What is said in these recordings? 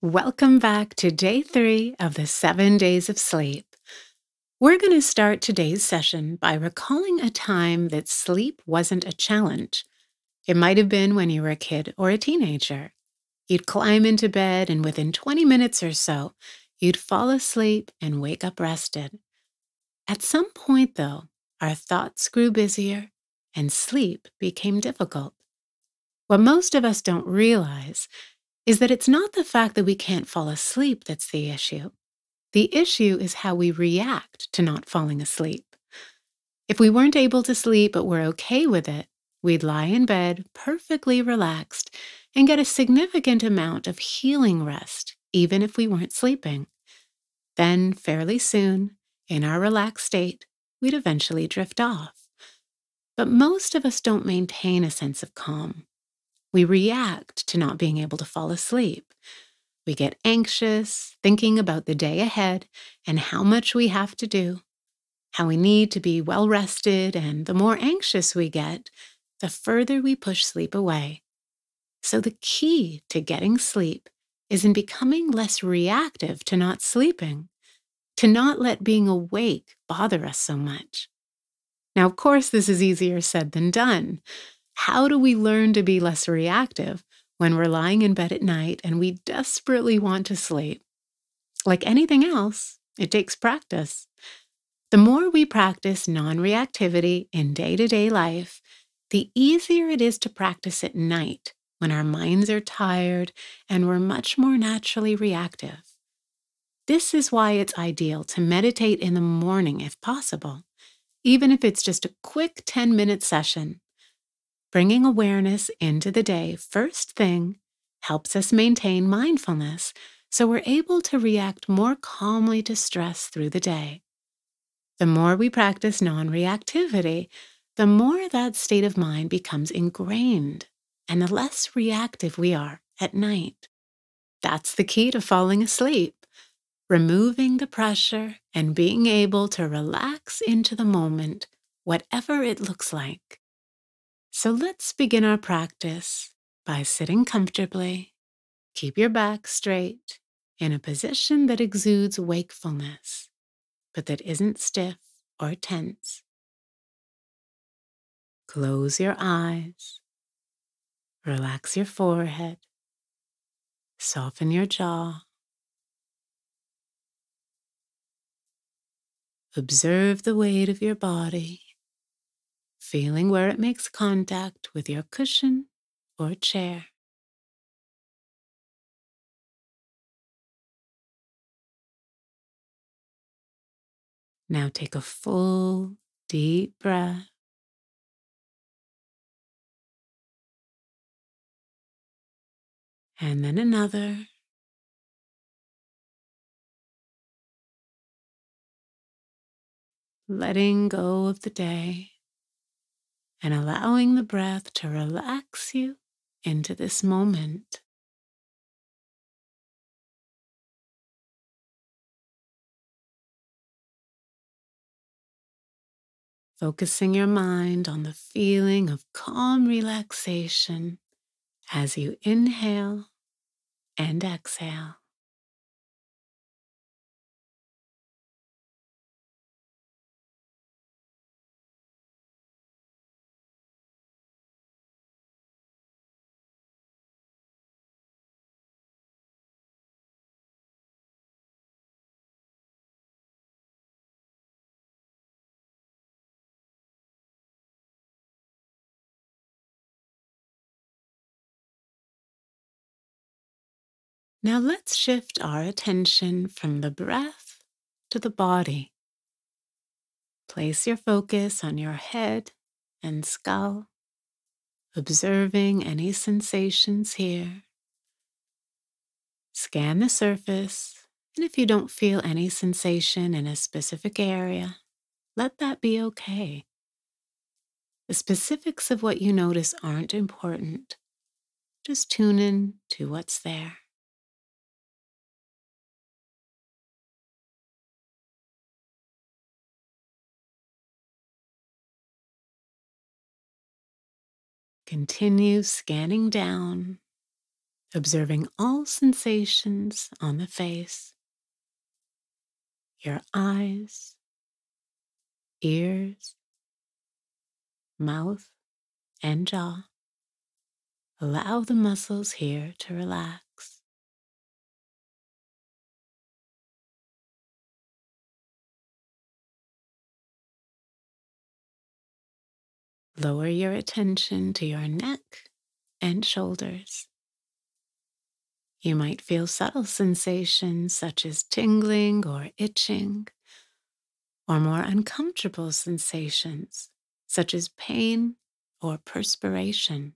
Welcome back to day 3 of the 7 days of sleep. We're going to start today's session by recalling a time that sleep wasn't a challenge. It might have been when you were a kid or a teenager. You'd climb into bed, and within 20 minutes or so, you'd fall asleep and wake up rested. At some point, though, our thoughts grew busier and sleep became difficult. What most of us don't realize is that it's not the fact that we can't fall asleep that's the issue. The issue is how we react to not falling asleep. If we weren't able to sleep but were okay with it, we'd lie in bed perfectly relaxed and get a significant amount of healing rest, even if we weren't sleeping. Then, fairly soon, in our relaxed state, we'd eventually drift off. But most of us don't maintain a sense of calm. We react to not being able to fall asleep. We get anxious, thinking about the day ahead and how much we have to do, how we need to be well rested, and the more anxious we get, the further we push sleep away. So the key to getting sleep is in becoming less reactive to not sleeping, to not let being awake bother us so much. Now, of course, this is easier said than done. How do we learn to be less reactive when we're lying in bed at night and we desperately want to sleep? Like anything else, it takes practice. The more we practice non-reactivity in day-to-day life, the easier it is to practice at night when our minds are tired and we're much more naturally reactive. This is why it's ideal to meditate in the morning if possible, even if it's just a quick 10-minute session. Bringing awareness into the day first thing helps us maintain mindfulness so we're able to react more calmly to stress through the day. The more we practice non-reactivity, the more that state of mind becomes ingrained and the less reactive we are at night. That's the key to falling asleep, removing the pressure and being able to relax into the moment, whatever it looks like. So let's begin our practice by sitting comfortably. Keep your back straight in a position that exudes wakefulness, but that isn't stiff or tense. Close your eyes. Relax your forehead. Soften your jaw. Observe the weight of your body, feeling where it makes contact with your cushion or chair. Now take a full, deep breath. And then another. Letting go of the day and allowing the breath to relax you into this moment. Focusing your mind on the feeling of calm relaxation as you inhale and exhale. Now let's shift our attention from the breath to the body. Place your focus on your head and skull, observing any sensations here. Scan the surface, and if you don't feel any sensation in a specific area, let that be okay. The specifics of what you notice aren't important. Just tune in to what's there. Continue scanning down observing all sensations on the face, your eyes, ears, mouth, and jaw. Allow the muscles here to relax. Lower your attention to your neck and shoulders. You might feel subtle sensations such as tingling or itching, or more uncomfortable sensations such as pain or perspiration.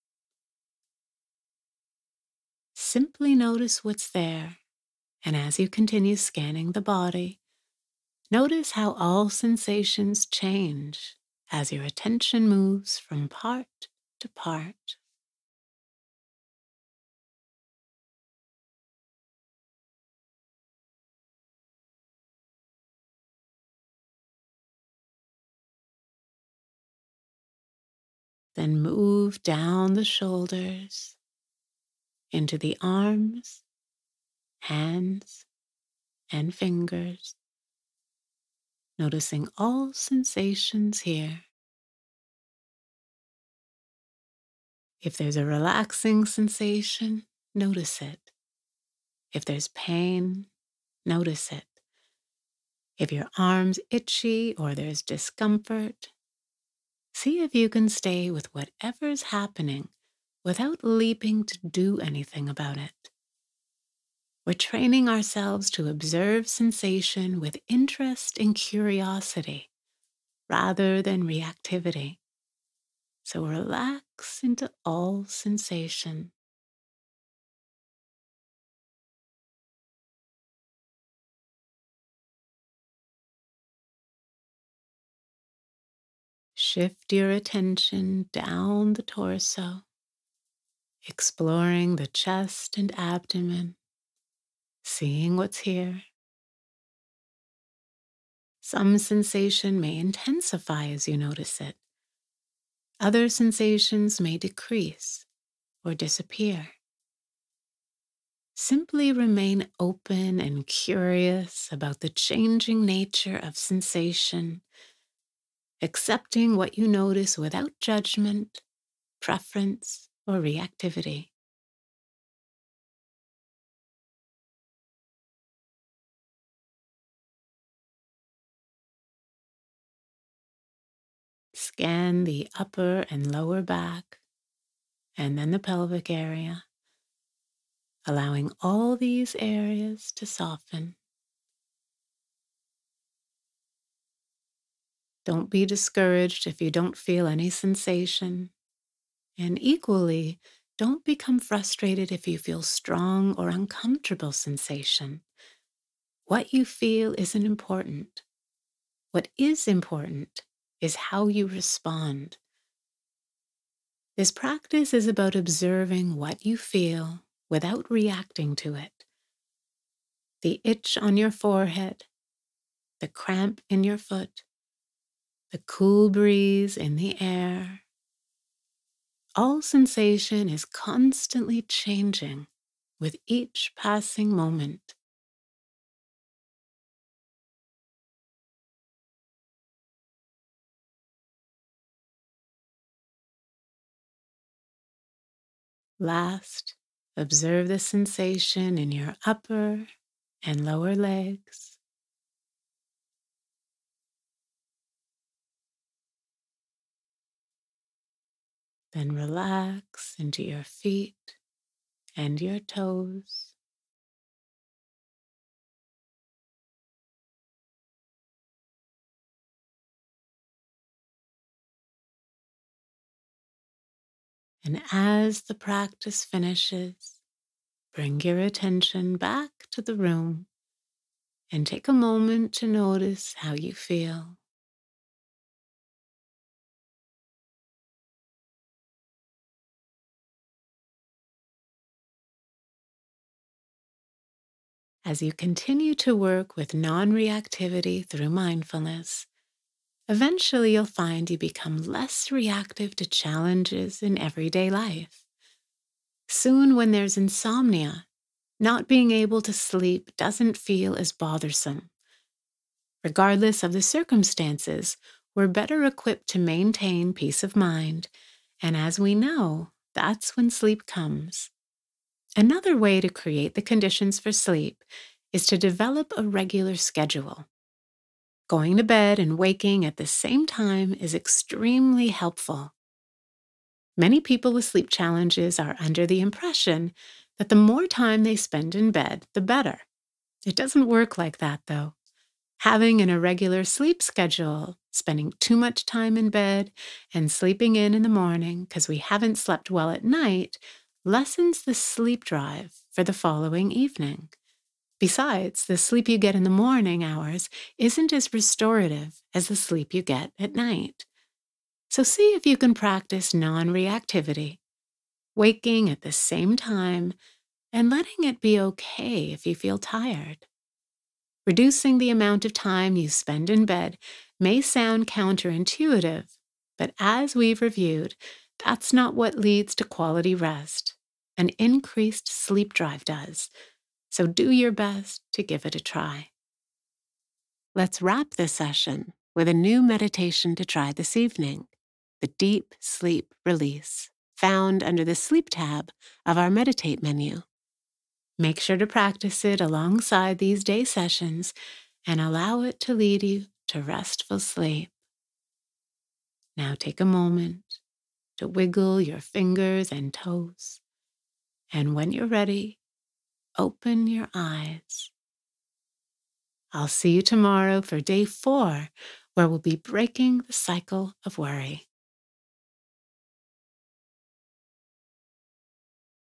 Simply notice what's there, and as you continue scanning the body, notice how all sensations change as your attention moves from part to part. Then move down the shoulders into the arms, hands, and fingers, noticing all sensations here. If there's a relaxing sensation, notice it. If there's pain, notice it. If your arm's itchy or there's discomfort, see if you can stay with whatever's happening without leaping to do anything about it. We're training ourselves to observe sensation with interest and curiosity rather than reactivity. So relax into all sensation. Shift your attention down the torso, exploring the chest and abdomen, seeing what's here. Some sensation may intensify as you notice it. Other sensations may decrease or disappear. Simply remain open and curious about the changing nature of sensation, accepting what you notice without judgment, preference, or reactivity. Scan the upper and lower back, and then the pelvic area, allowing all these areas to soften. Don't be discouraged if you don't feel any sensation. And equally, don't become frustrated if you feel strong or uncomfortable sensation. What you feel isn't important. What is important is how you respond. This practice is about observing what you feel without reacting to it. The itch on your forehead, the cramp in your foot, the cool breeze in the air. All sensation is constantly changing with each passing moment. Last, observe the sensation in your upper and lower legs. Then relax into your feet and your toes. And as the practice finishes, bring your attention back to the room and take a moment to notice how you feel. As you continue to work with non-reactivity through mindfulness, eventually you'll find you become less reactive to challenges in everyday life. Soon, when there's insomnia, not being able to sleep doesn't feel as bothersome. Regardless of the circumstances, we're better equipped to maintain peace of mind, and as we know, that's when sleep comes. Another way to create the conditions for sleep is to develop a regular schedule. Going to bed and waking at the same time is extremely helpful. Many people with sleep challenges are under the impression that the more time they spend in bed, the better. It doesn't work like that, though. Having an irregular sleep schedule, spending too much time in bed, and sleeping in the morning because we haven't slept well at night lessens the sleep drive for the following evening. Besides, the sleep you get in the morning hours isn't as restorative as the sleep you get at night. So see if you can practice non-reactivity, waking at the same time and letting it be okay if you feel tired. Reducing the amount of time you spend in bed may sound counterintuitive, but as we've reviewed, that's not what leads to quality rest. An increased sleep drive does. So do your best to give it a try. Let's wrap this session with a new meditation to try this evening, the Deep Sleep Release, found under the Sleep tab of our Meditate menu. Make sure to practice it alongside these day sessions and allow it to lead you to restful sleep. Now take a moment to wiggle your fingers and toes, and when you're ready, open your eyes. I'll see you tomorrow for day 4, where we'll be breaking the cycle of worry.